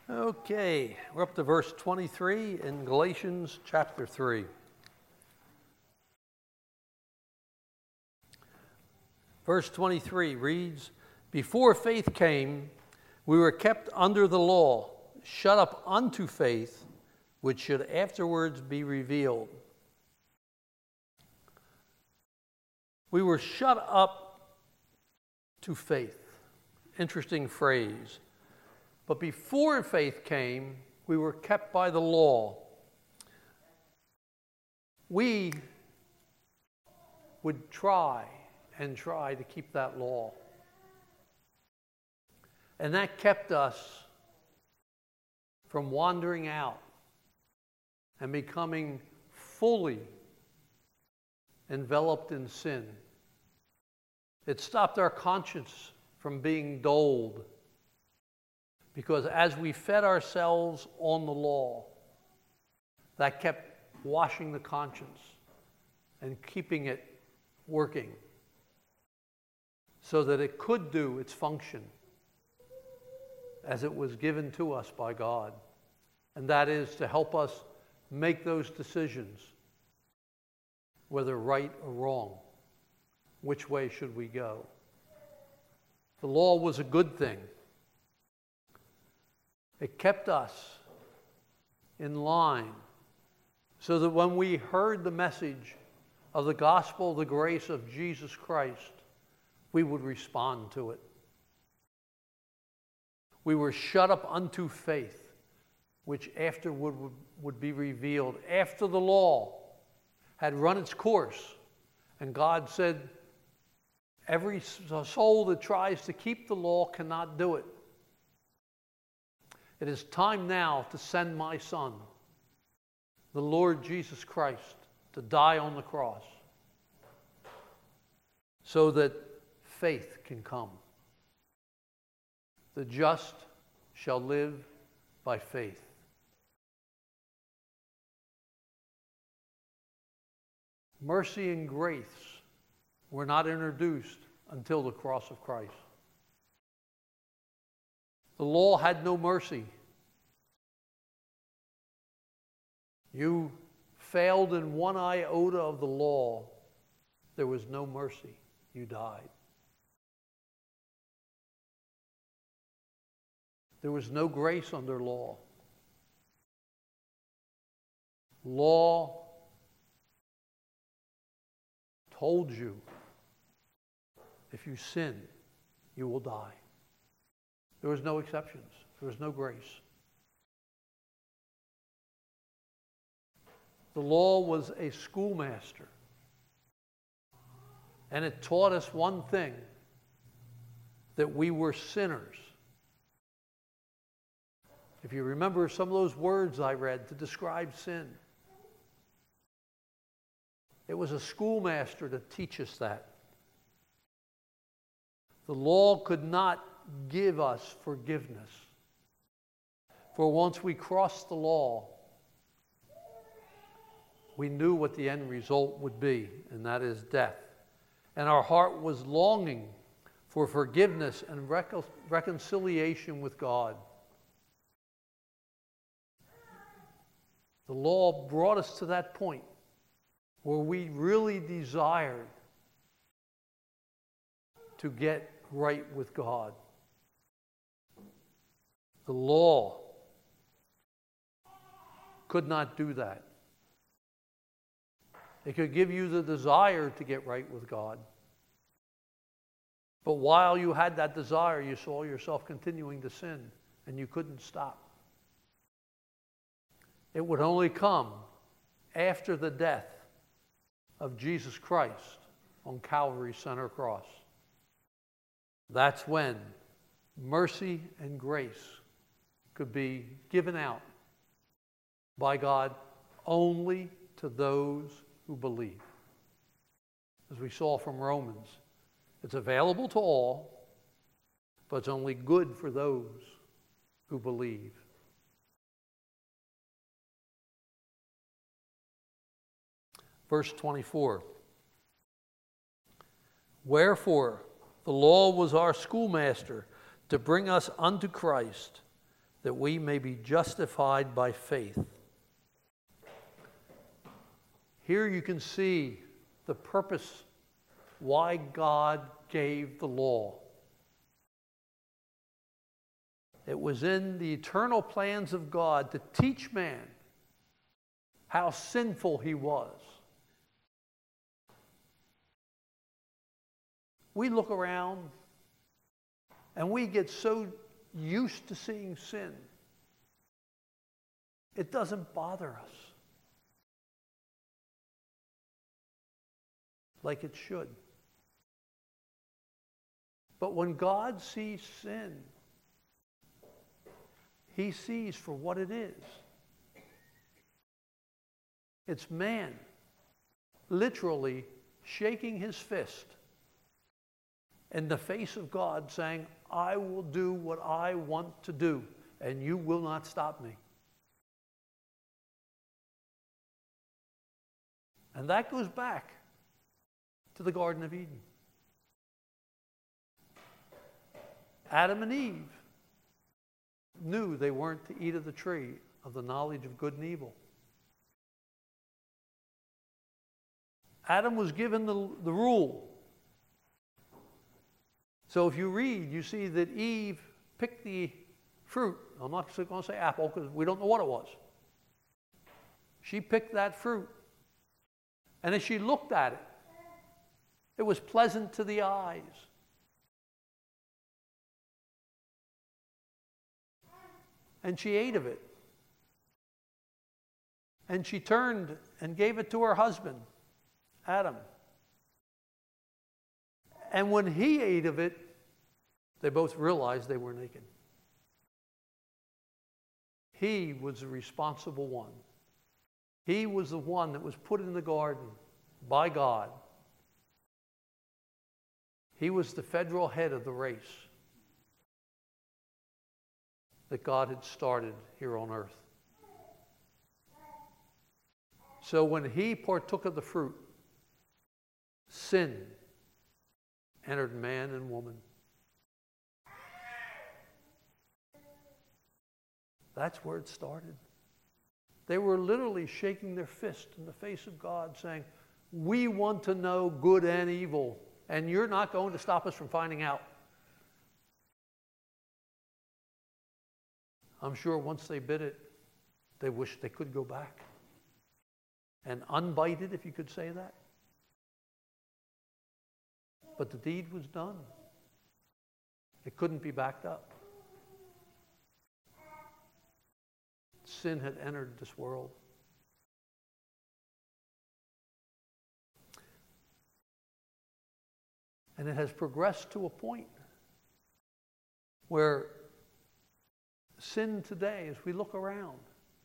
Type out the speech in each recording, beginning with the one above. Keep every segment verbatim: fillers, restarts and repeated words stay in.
Okay, we're up to verse twenty-three in Galatians chapter three. Verse twenty-three reads, "Before faith came, we were kept under the law, shut up unto faith, which should afterwards be revealed." We were shut up to faith. Interesting phrase. But before faith came, we were kept by the law. We would try and try to keep that law. And that kept us from wandering out and becoming fully enveloped in sin. It stopped our conscience from being dulled. Because as we fed ourselves on the law, that kept washing the conscience and keeping it working so that it could do its function as it was given to us by God. And that is to help us make those decisions, whether right or wrong. Which way should we go? The law was a good thing. It kept us in line so that when we heard the message of the gospel, the grace of Jesus Christ, we would respond to it. We were shut up unto faith, which afterward would, would be revealed. After the law had run its course, and God said, every soul that tries to keep the law cannot do it. It is time now to send my Son, the Lord Jesus Christ, to die on the cross so that faith can come. The just shall live by faith. Mercy and grace were not introduced until the cross of Christ. The law had no mercy. You failed in one iota of the law, there was no mercy. You died. There was no grace under law. Law told you, if you sin, you will die. There was no exceptions. There was no grace. The law was a schoolmaster. And it taught us one thing, that we were sinners. If you remember some of those words I read to describe sin, it was a schoolmaster to teach us that. The law could not give us forgiveness. For once we crossed the law, we knew what the end result would be, and that is death. And our heart was longing for forgiveness and recon- reconciliation with God. The law brought us to that point where we really desired to get right with God. The law could not do that. It could give you the desire to get right with God. But while you had that desire, you saw yourself continuing to sin, and you couldn't stop. It would only come after the death of Jesus Christ on Calvary's center cross. That's when mercy and grace could be given out by God only to those who believe. As we saw from Romans, it's available to all, but it's only good for those who believe. Verse twenty-four. Wherefore, the law was our schoolmaster to bring us unto Christ, that we may be justified by faith. Here you can see the purpose why God gave the law. It was in the eternal plans of God to teach man how sinful he was. We look around and we get so used to seeing sin, it doesn't bother us like it should. But when God sees sin, he sees for what it is. It's man literally shaking his fist in the face of God saying, I will do what I want to do, and you will not stop me. And that goes back to the Garden of Eden. Adam and Eve knew they weren't to eat of the tree of the knowledge of good and evil. Adam was given the, the rule. So if you read, you see that Eve picked the fruit. I'm not going to say apple because we don't know what it was. She picked that fruit. And as she looked at it, it was pleasant to the eyes. And she ate of it. And she turned and gave it to her husband, Adam. And when he ate of it, they both realized they were naked. He was the responsible one. He was the one that was put in the garden by God. He was the federal head of the race that God had started here on earth. So when he partook of the fruit, sin entered man and woman. That's where it started. They were literally shaking their fist in the face of God saying, we want to know good and evil, and you're not going to stop us from finding out. I'm sure once they bit it, they wished they could go back and unbite it, if you could say that. But the deed was done. It couldn't be backed up. Sin had entered this world. And it has progressed to a point where sin today, as we look around,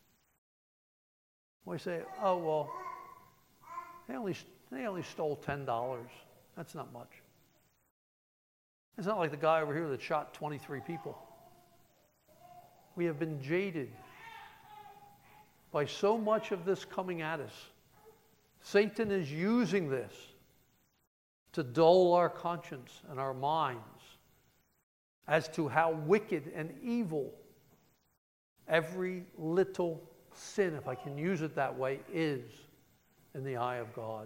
we say, oh, well, they only, they only stole ten dollars. That's not much. It's not like the guy over here that shot twenty-three people. We have been jaded by so much of this coming at us. Satan is using this to dull our conscience and our minds as to how wicked and evil every little sin, if I can use it that way, is in the eye of God.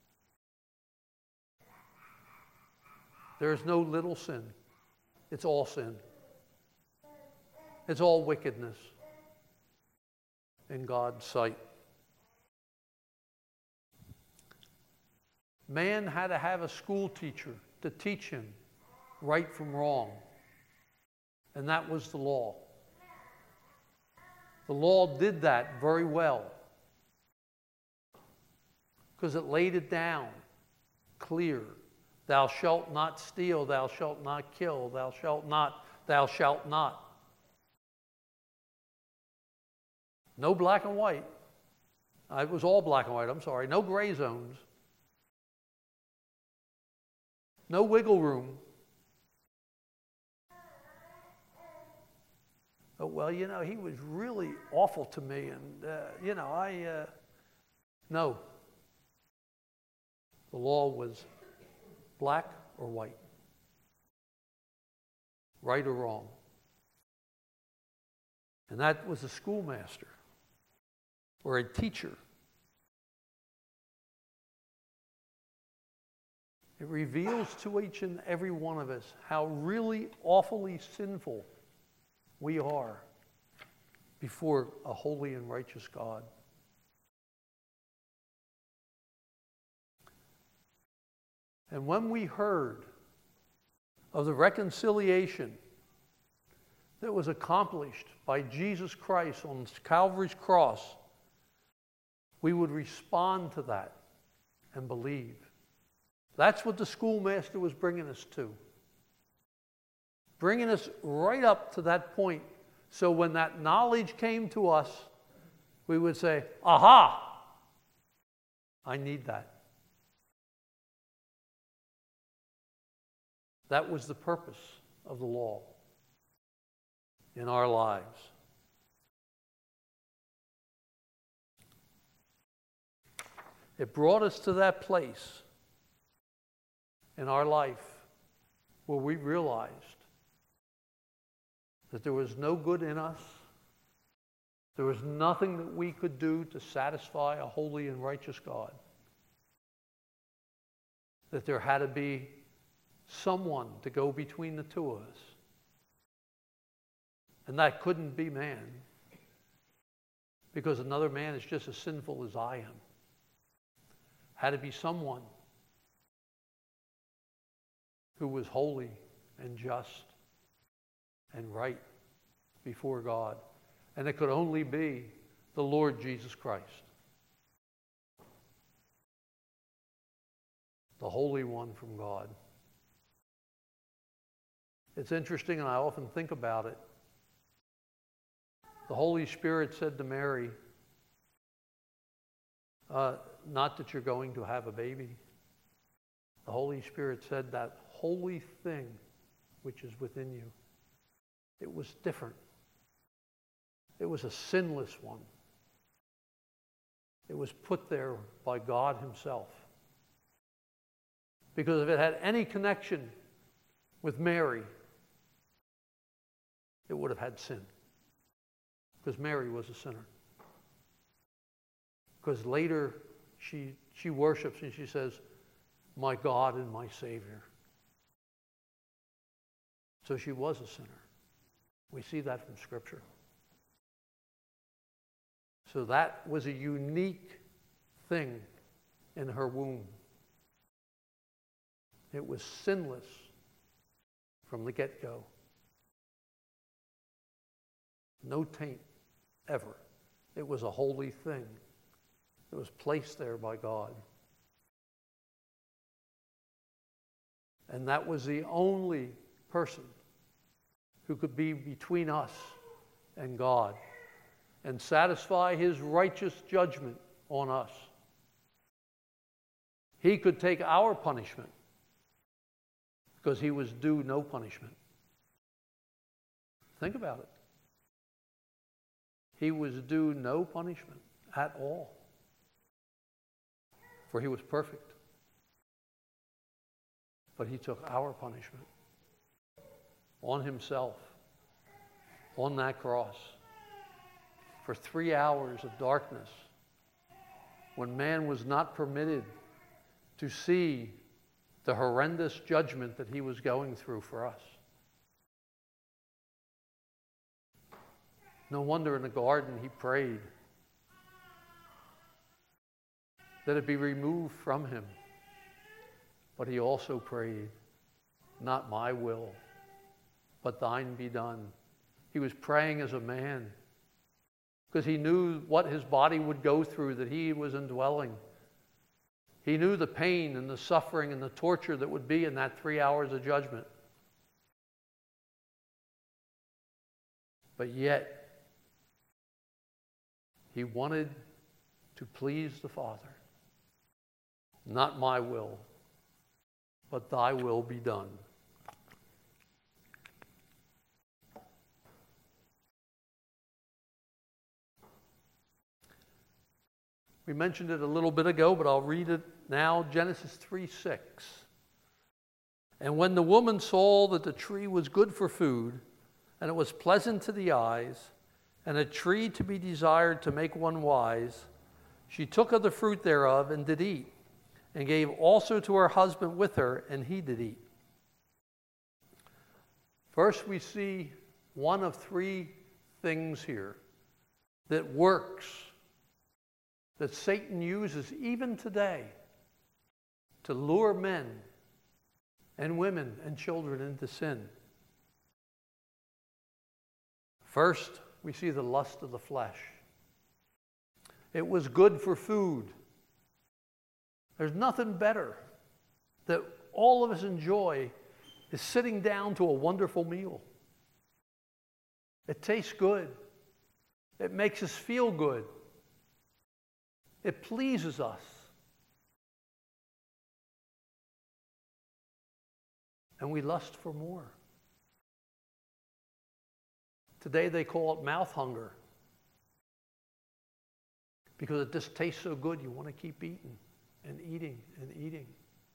There is no little sin. It's all sin. It's all wickedness in God's sight. Man had to have a school teacher to teach him right from wrong, and that was the law. The law did that very well because it laid it down clear. Thou shalt not steal, thou shalt not kill, thou shalt not, thou shalt not. No black and white. It was all black and white, I'm sorry. No gray zones. No wiggle room. Oh, well, you know, he was really awful to me, and, uh, you know, I, uh, no. The law was black or white, right or wrong. And that was a schoolmaster or a teacher. It reveals to each and every one of us how really awfully sinful we are before a holy and righteous God. And when we heard of the reconciliation that was accomplished by Jesus Christ on Calvary's cross, we would respond to that and believe. That's what the schoolmaster was bringing us to. Bringing us right up to that point. So when that knowledge came to us, we would say, aha, I need that. That was the purpose of the law in our lives. It brought us to that place in our life where we realized that there was no good in us. There was nothing that we could do to satisfy a holy and righteous God. That there had to be someone to go between the two of us. And that couldn't be man, because another man is just as sinful as I am. Had to be someone who was holy and just and right before God. And it could only be the Lord Jesus Christ, the Holy One from God. It's interesting, and I often think about it. The Holy Spirit said to Mary, uh, not that you're going to have a baby. The Holy Spirit said that holy thing which is within you. It was different. It was a sinless one. It was put there by God Himself. Because if it had any connection with Mary, it would have had sin. Because Mary was a sinner. Because later she, she worships and she says, my God and my Savior. So she was a sinner. We see that from Scripture. So that was a unique thing in her womb. It was sinless from the get-go. No taint ever. It was a holy thing. It was placed there by God. And that was the only person who could be between us and God and satisfy His righteous judgment on us. He could take our punishment because He was due no punishment. Think about it. He was due no punishment at all, for He was perfect. But He took our punishment on Himself, on that cross, for three hours of darkness, when man was not permitted to see the horrendous judgment that He was going through for us. No wonder in the garden He prayed that it be removed from Him. But He also prayed, not my will, but thine be done. He was praying as a man because He knew what His body would go through that He was indwelling. He knew the pain and the suffering and the torture that would be in that three hours of judgment. But yet, He wanted to please the Father. Not my will, but thy will be done. We mentioned it a little bit ago, but I'll read it now. Genesis three six. And when the woman saw that the tree was good for food, and it was pleasant to the eyes, and a tree to be desired to make one wise. She took of the fruit thereof and did eat, and gave also to her husband with her, and he did eat. First, we see one of three things here that works, that Satan uses even today to lure men and women and children into sin. First, we see the lust of the flesh. It was good for food. There's nothing better that all of us enjoy is sitting down to a wonderful meal. It tastes good. It makes us feel good. It pleases us. And we lust for more. Today they call it mouth hunger, because it just tastes so good you want to keep eating and eating and eating.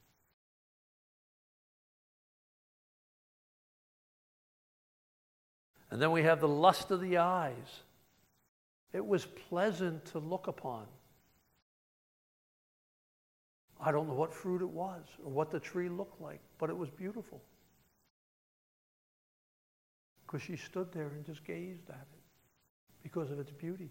And then we have the lust of the eyes. It was pleasant to look upon. I don't know what fruit it was or what the tree looked like, but it was beautiful. Because she stood there and just gazed at it because of its beauty.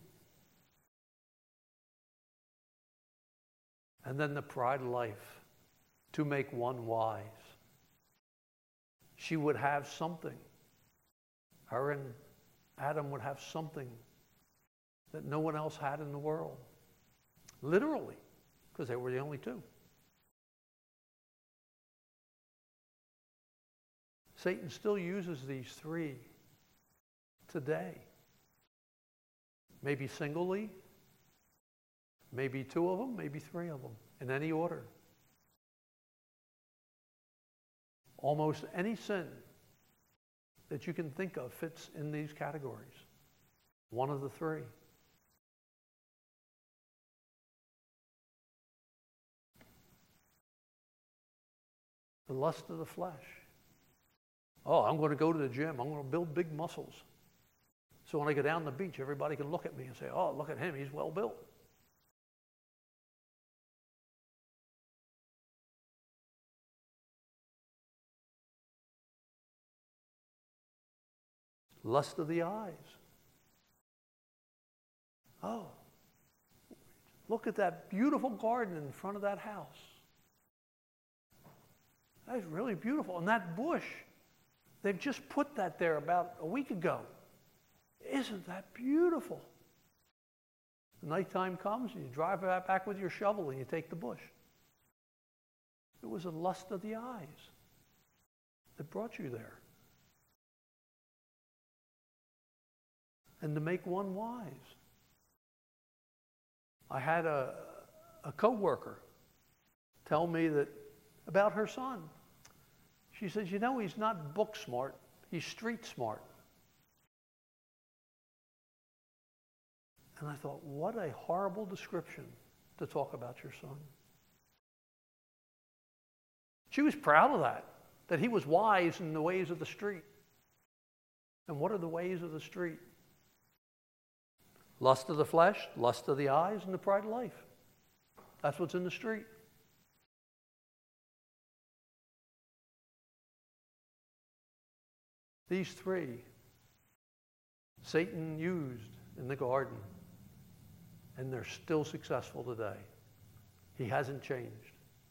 And then the pride of life, to make one wise. She would have something. Her and Adam would have something that no one else had in the world. Literally, because they were the only two. Satan still uses these three today. Maybe singly, maybe two of them, maybe three of them, in any order. Almost any sin that you can think of fits in these categories. One of the three. The lust of the flesh. Oh, I'm going to go to the gym. I'm going to build big muscles. So when I go down the beach, everybody can look at me and say, oh, look at him. He's well built. Lust of the eyes. Oh, look at that beautiful garden in front of that house. That's really beautiful. And that bush, they've just put that there about a week ago. Isn't that beautiful? The nighttime comes and you drive back with your shovel and you take the bush. It was a lust of the eyes that brought you there. And to make one wise. I had a, a co-worker tell me that about her son. She says, you know, he's not book smart, he's street smart. And I thought, what a horrible description to talk about your son. She was proud of that, that he was wise in the ways of the street. And what are the ways of the street? Lust of the flesh, lust of the eyes, and the pride of life. That's what's in the street. These three, Satan used in the garden, and they're still successful today. He hasn't changed.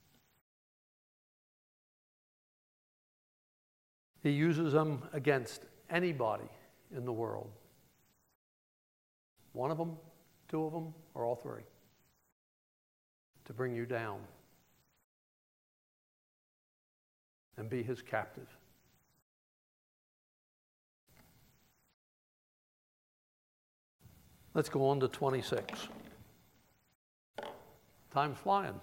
He uses them against anybody in the world. One of them, two of them, or all three, to bring you down and be his captive. Let's go on to twenty-six. Time's flying.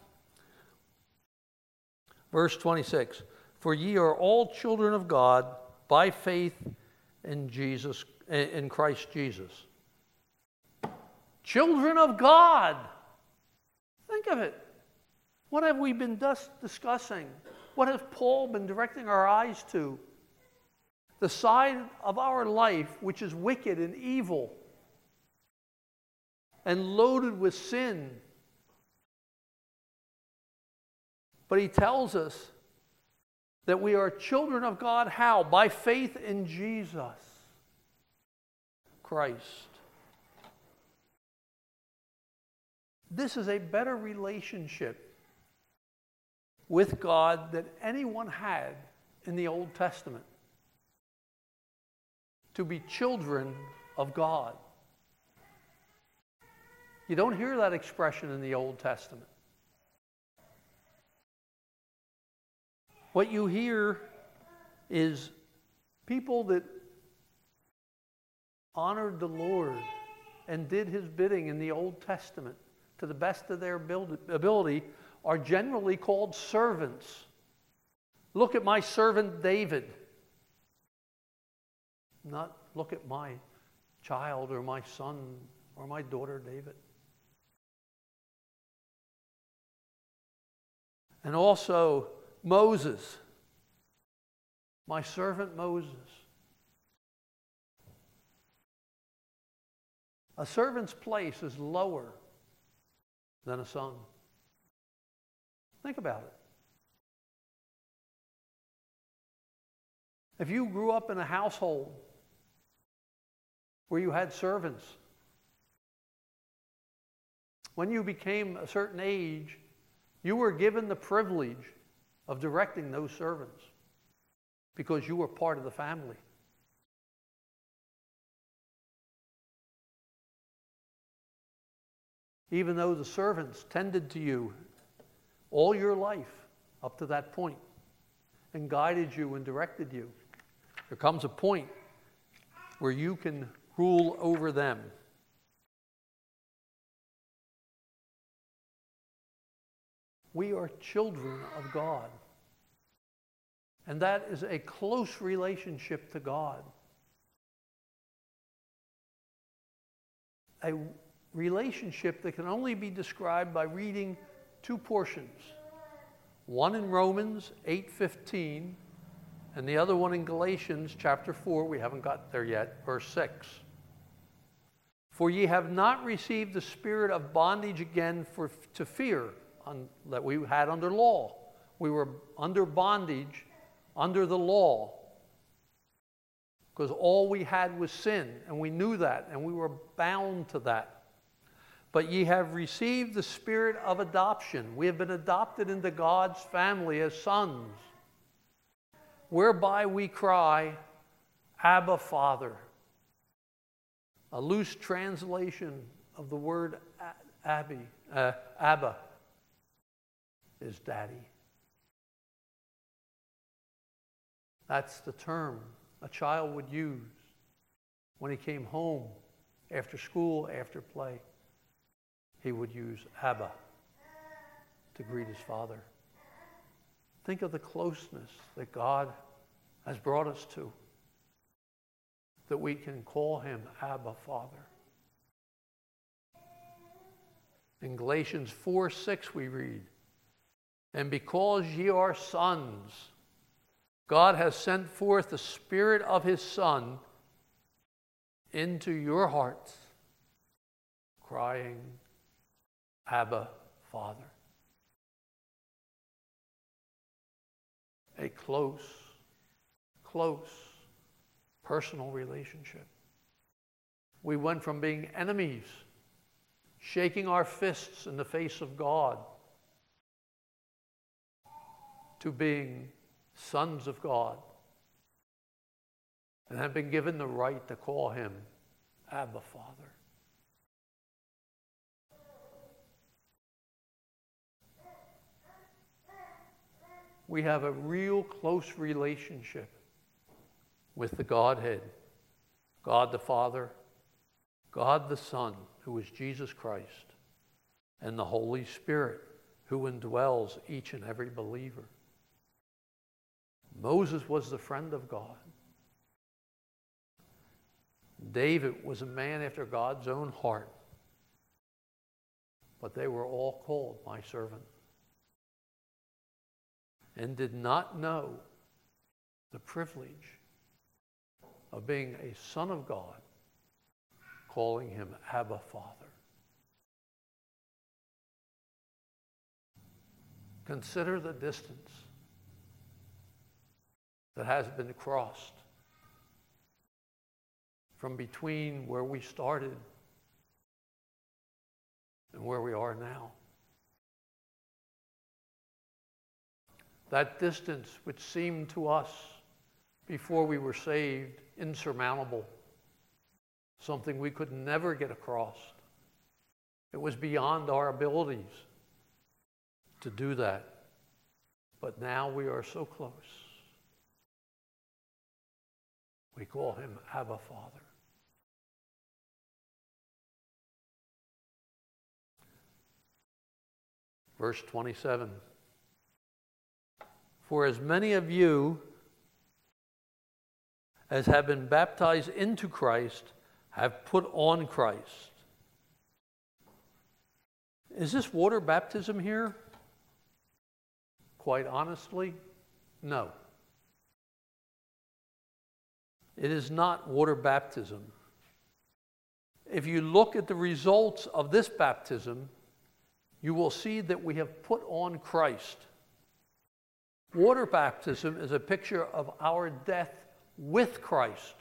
Verse twenty-six. For ye are all children of God by faith in Jesus, in Christ Jesus. Children of God. Think of it. What have we been thus discussing? What has Paul been directing our eyes to? The side of our life which is wicked and evil. and loaded with sin. But he tells us that we are children of God. How? By faith in Jesus Christ. This is a better relationship with God than anyone had in the Old Testament. To be children of God. You don't hear that expression in the Old Testament. What you hear is people that honored the Lord and did his bidding in the Old Testament to the best of their ability are generally called servants. Look at my servant David. Not look at my child or my son or my daughter David. And also Moses, my servant Moses. A servant's place is lower than a son. Think about it. If you grew up in a household where you had servants, when you became a certain age, you were given the privilege of directing those servants because you were part of the family. Even though the servants tended to you all your life up to that point and guided you and directed you, there comes a point where you can rule over them. We are children of God. And that is a close relationship to God. A relationship that can only be described by reading two portions. One in Romans eight fifteen, and the other one in Galatians chapter four, we haven't got there yet, verse six. For ye have not received the spirit of bondage again for, to fear, on, that we had under law. We were under bondage, under the law, because all we had was sin, and we knew that, and we were bound to that. But ye have received the spirit of adoption. We have been adopted into God's family as sons, whereby we cry, Abba, Father. A loose translation of the word Abby, uh, Abba is daddy. That's the term a child would use when he came home after school, after play. He would use Abba to greet his father. Think of the closeness that God has brought us to, that we can call him Abba, Father. In Galatians four six we read, and because ye are sons, God has sent forth the Spirit of his Son into your hearts, crying, Abba, Father. A close, close, personal relationship. We went from being enemies, shaking our fists in the face of God, to being sons of God, and have been given the right to call him Abba, Father. We have a real close relationship with the Godhead, God the Father, God the Son, who is Jesus Christ, and the Holy Spirit, who indwells each and every believer. Moses was the friend of God. David was a man after God's own heart. But they were all called my servant, and did not know the privilege of being a son of God, calling him Abba, Father. Consider the distance that has been crossed from between where we started and where we are now. That distance which seemed to us before we were saved insurmountable, something we could never get across. It was beyond our abilities to do that. But now we are so close. We call him Abba, Father. Verse twenty-seven. For as many of you as have been baptized into Christ have put on Christ. Is this water baptism here? Quite honestly, no. It is not water baptism. If you look at the results of this baptism, you will see that we have put on Christ. Water baptism is a picture of our death with Christ.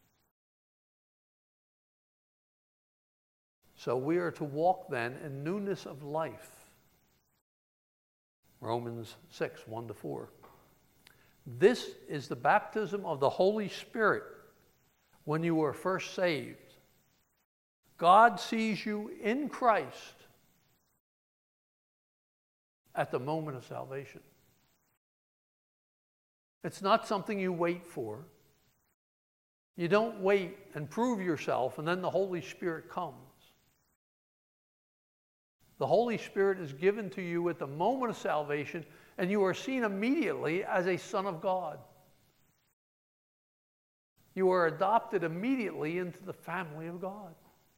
So we are to walk then in newness of life. Romans six, one to four. This is the baptism of the Holy Spirit when you were first saved. God sees you in Christ at the moment of salvation. It's not something you wait for. You don't wait and prove yourself and then the Holy Spirit comes. The Holy Spirit is given to you at the moment of salvation, and you are seen immediately as a son of God. You are adopted immediately into the family of God.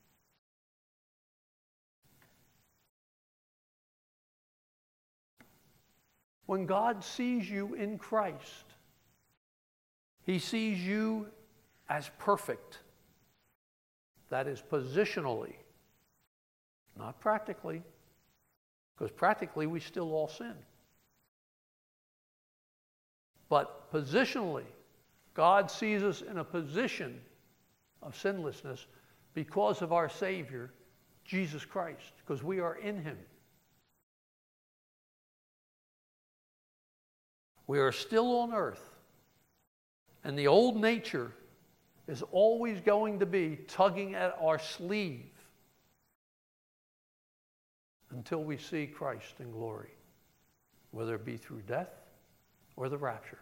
When God sees you in Christ, he sees you as perfect. That is positionally, not practically, because practically we still all sin. But positionally, God sees us in a position of sinlessness because of our Savior, Jesus Christ, because we are in him. We are still on earth, and the old nature is always going to be tugging at our sleeve until we see Christ in glory, whether it be through death or the rapture.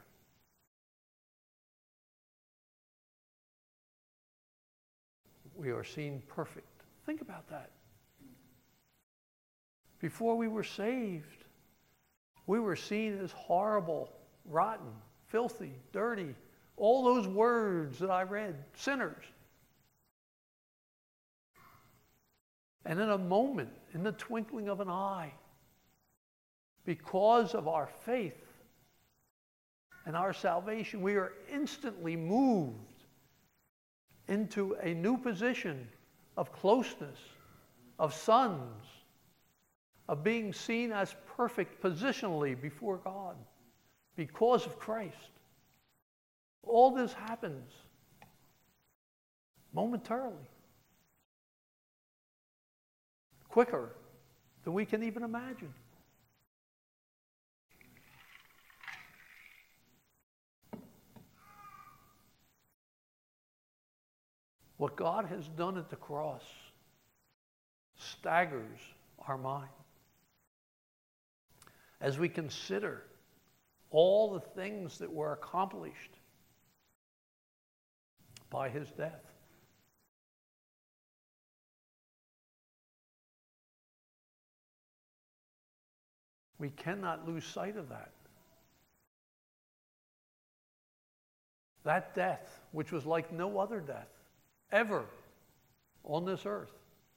We are seen perfect. Think about that. Before we were saved, we were seen as horrible, rotten, filthy, dirty, all those words that I read, sinners. And in a moment, in the twinkling of an eye, because of our faith and our salvation, we are instantly moved into a new position of closeness, of sons, of being seen as perfect positionally before God because of Christ. All this happens momentarily, quicker than we can even imagine. What God has done at the cross staggers our mind as we consider all the things that were accomplished by his death. We cannot lose sight of that. That death, which was like no other death ever on this earth.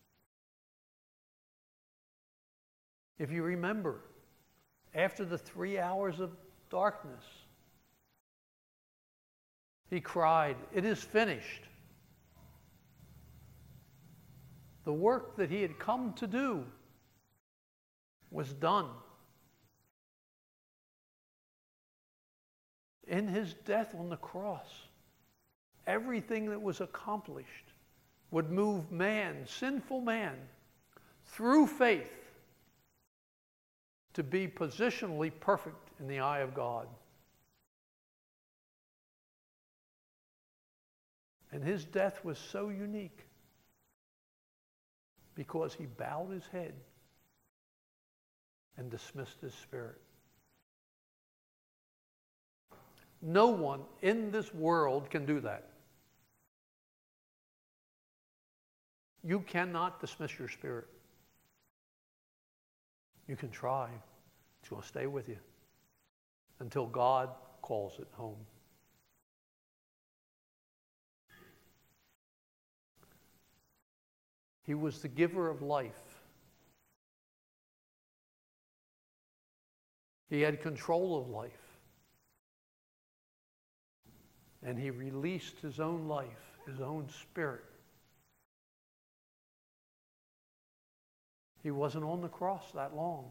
If you remember, after the three hours of darkness, he cried, "It is finished." The work that he had come to do was done. in his death on the cross, everything that was accomplished would move man, sinful man, through faith to be positionally perfect in the eye of God. And his death was so unique because he bowed his head and dismissed his spirit. No one in this world can do that. You cannot dismiss your spirit. You can try. It's going to stay with you until God calls it home. He was the giver of life. He had control of life. And he released his own life, his own spirit. He wasn't on the cross that long.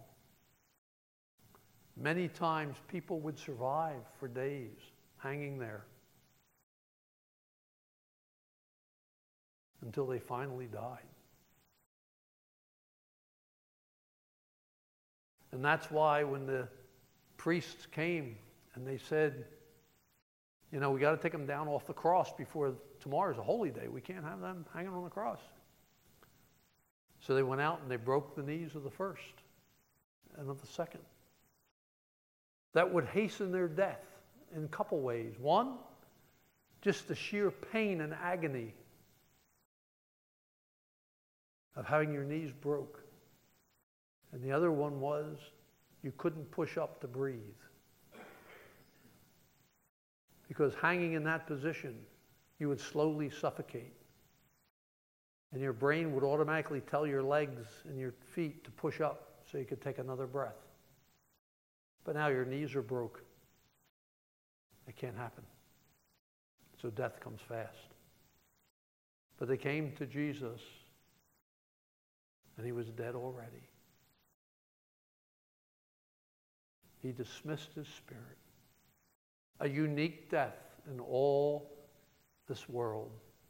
Many times people would survive for days hanging there until they finally died. And that's why when the priests came and they said, you know, we got to take them down off the cross before tomorrow's a holy day. We can't have them hanging on the cross. So they went out and they broke the knees of the first and of the second. That would hasten their death in a couple ways. One, just the sheer pain and agony of having your knees broke. And the other one was you couldn't push up to breathe. Because hanging in that position, you would slowly suffocate. And your brain would automatically tell your legs and your feet to push up so you could take another breath. But now your knees are broke. It can't happen. So death comes fast. But they came to Jesus, and he was dead already. He dismissed his spirit. A unique death in all this world.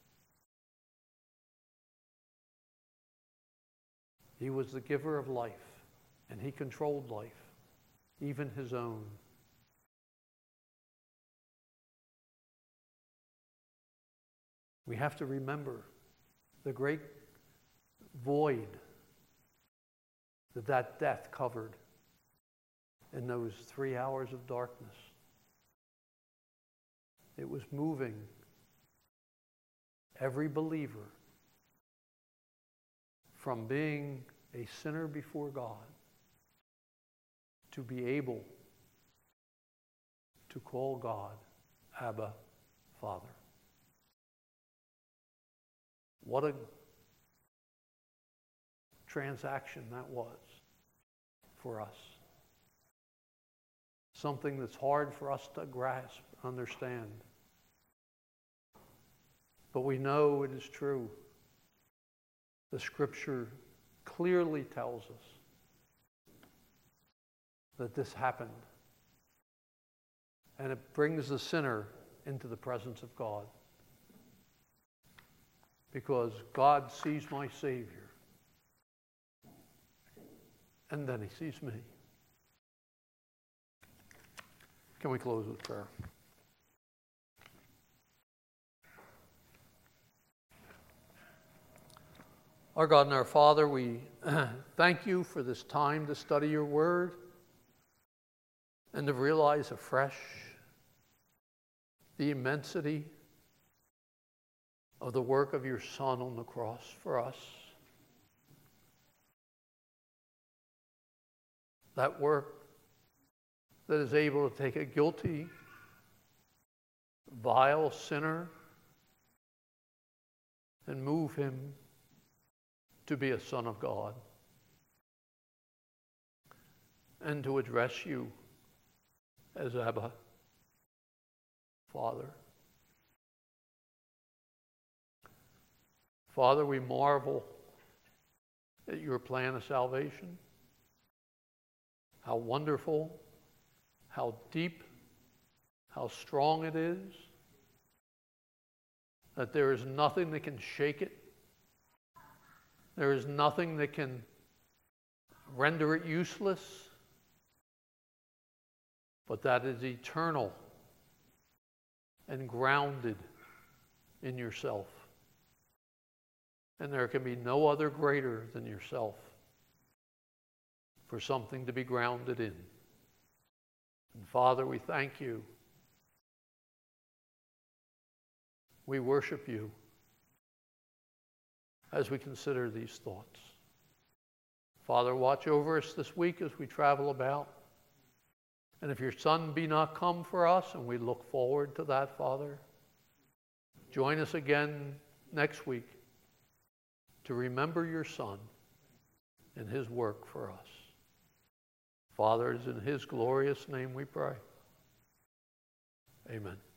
He was the giver of life, and he controlled life, even his own. We have to remember the great void that that death covered in those three hours of darkness. It was moving every believer from being a sinner before God to be able to call God Abba, Father. What a transaction that was for us. Something that's hard for us to grasp, understand. But we know it is true. The Scripture clearly tells us that this happened. And it brings the sinner into the presence of God. Because God sees my Savior. And then he sees me. Can we close with prayer? Our God and our Father, we thank you for this time to study your word and to realize afresh the immensity of the work of your Son on the cross for us. That work that is able to take a guilty, vile sinner and move him to be a son of God and to address you as Abba, Father. Father, we marvel at your plan of salvation. How wonderful, how deep, how strong it is, that there is nothing that can shake it. There is nothing that can render it useless, but that is eternal and grounded in yourself. And there can be no other greater than yourself for something to be grounded in. And Father, we thank you. We worship you as we consider these thoughts. Father, watch over us this week as we travel about. And if your Son be not come for us, and we look forward to that, Father, join us again next week to remember your Son and his work for us. Father, it is in his glorious name we pray. Amen.